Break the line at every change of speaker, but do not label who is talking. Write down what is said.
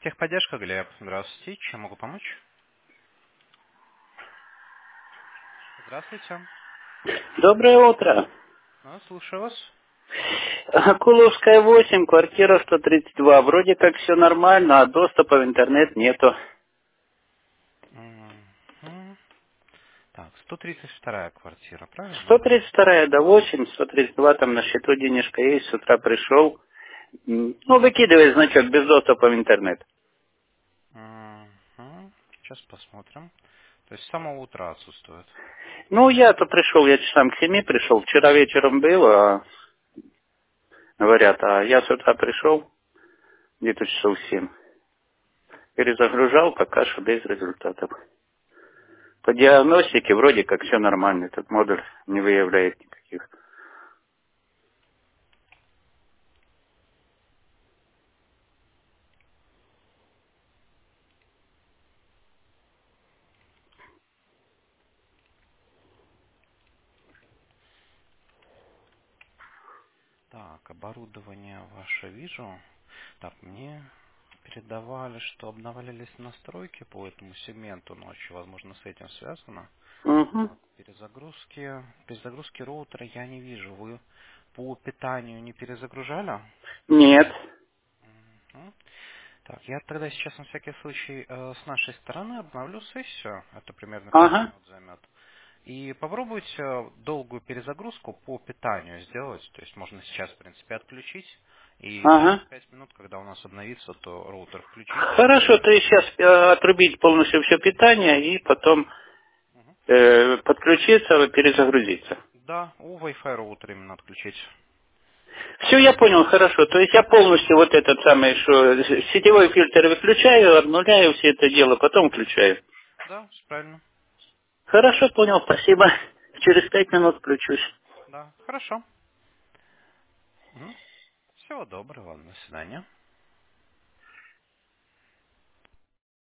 Техподдержка, Глеб. Здравствуйте. Чем могу помочь? Здравствуйте.
Доброе утро.
Слушаю вас.
Куловская 8, квартира 132. Вроде как все нормально, а доступа в интернет нету.
Мгм. Так, 132 квартира, правильно?
132, да 8, 132, там на счету денежка есть, с утра пришел. Ну, выкидывай значок без доступа в интернет.
Мгм. Сейчас посмотрим. То есть с самого утра отсутствует.
Ну, я-то пришел, я часам к 7 пришел. Вчера вечером было, говорят, а я с утра пришел, где-то часов 7. Перезагружал, пока что без результатов. По диагностике вроде как все нормально, этот модуль не выявляет никаких.
Так, оборудование ваше вижу. Так, мне передавали, что обновлялись настройки по этому сегменту ночью. Возможно, с этим связано.
Угу.
Так, перезагрузки роутера я не вижу. Вы по питанию не перезагружали?
Нет.
Мгм. Так, я тогда сейчас на всякий случай с нашей стороны обновлю сессию. Это примерно 5
Ага.
минут займет. И попробуйте долгую перезагрузку по питанию сделать. То есть можно сейчас, в принципе, отключить. И через
Ага.
5 минут, когда у нас обновится, то роутер включить.
Хорошо, то есть сейчас отрубить полностью все питание и потом
Мгм.
подключиться, перезагрузиться.
Да, у Wi-Fi роутер именно отключить.
Все, я понял, хорошо. То есть я полностью вот этот самый, что сетевой фильтр выключаю, обнуляю все это дело, потом включаю.
Да, правильно.
Хорошо, понял, спасибо. Через 5 минут включусь.
Да, хорошо. Всего доброго, до свидания.